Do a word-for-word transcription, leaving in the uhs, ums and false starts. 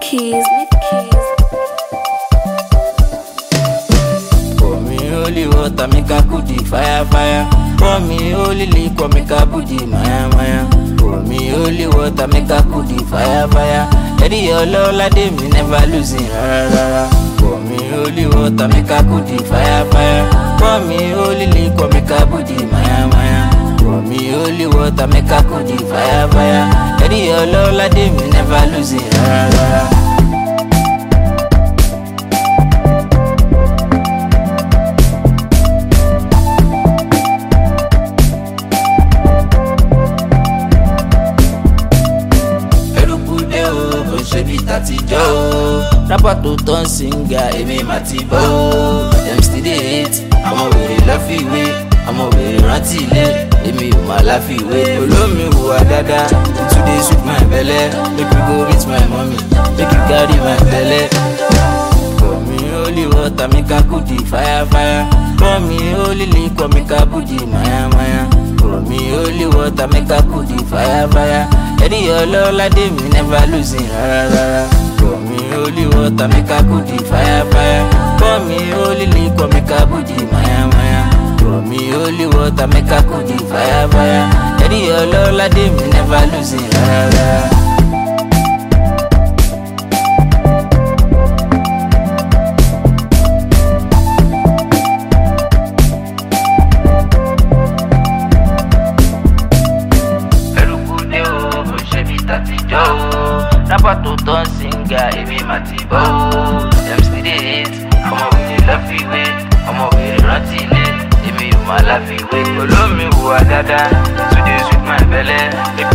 keys, with keys. For me, holy water, make a goodie, fire, fire. For me, holy liquor, make a goodie, maya, maya. For me, holy water, make a goodie, fire, fire. Eddie, your love, like them, me never losing, rara, rara. For me, holy water, make a goodie, fire, fire. For me, holy liquor, make a goodie, maya, maya. For me, holy water, make a goodie, fire, fire. Eddie, your love, like them, me never losing, rara, rara. Rapper to turn singer, èmi mà ti bọ́ o. Dem still dey hate, ọmọ wèrè láfiwé, ọmọ wèrè rántí ilé, èmi ò mà láfiwé. Olómi hùwà dáadáa, to dey sweet my belle, make you go meet my mommy, make you carry my belle. For me, holy water, make a goodie, fire, fire. For me, holy liquor, make a goodie, maya, maya. For me, holy water, make a goodie, fire, fire. Eddie, your love, like them, me never losing, rara, rara. For me, holy water, make a goodie, fire, fire. For me, holy liquor, make a goodie, maya, maya. For me, holy water, make a goodie, fire, fire. Eddie, your love, like them, me never losing, rara, rara. Rapper to turn singer, èmi mà ti bọ́ o. Dem still dey hate, ọmọ wèrè láfiwé, ọmọ wèrè rántí ilé, èmi ò mà láfiwé. Olómi hùwà dáadáa, to dey sweet my belle.